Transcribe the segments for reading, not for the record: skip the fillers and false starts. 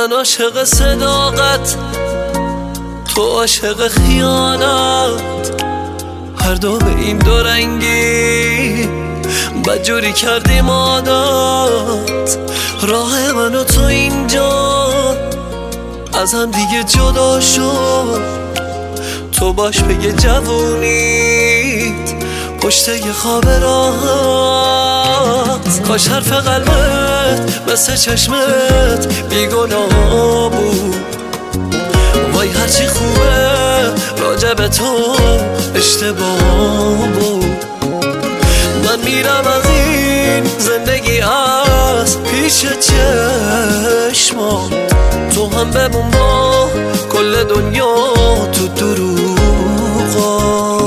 من عاشق صداقت، تو عاشق خیانت، هر دو به این دو رنگی بدجوری کردیم عادت. راه من و تو اینجا از هم دیگه جدا شد، تو باش بگه جوونیت پشت یه خواب راحت. کاش حرف قلبت مثل چشمت بیگناه بود، وای هرچی خوبه راجع به تو اشتباه بود. من میرم از این زندگی از پیش چشمات، تو هم بمون با کل دنیا تو دروغات.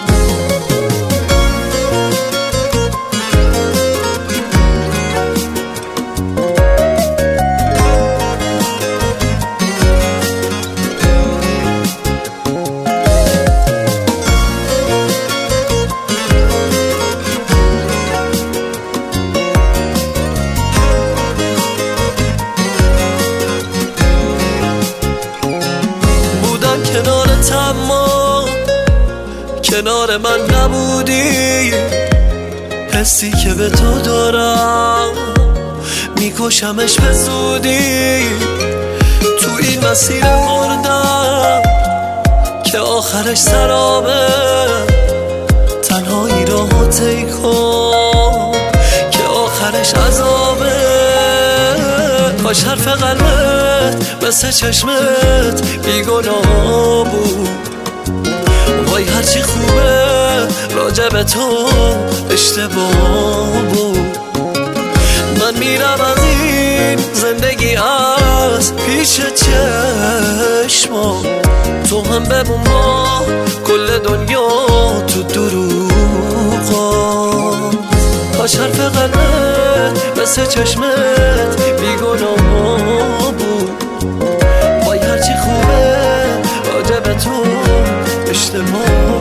کنارت اما کنار من نبودی، حسی که به تو دارم میکشمش به زودی. تو این مسیر مردم که آخرش سرابه، تنهایی راهو طی کن که آخرش عذابه. کاش حرف قلبت مثل چشمت بیگناه بود، وای هرچی خوبه راجع به تو اشتباه بود. من میرم از این زندگی از پیش چشمات، تو هم بمون با کل دنیا تو دروغات. کاش حرف قلبت مثل چشمت بیگناه بود، وای هرچی خوبه راجع به تو اشتباه.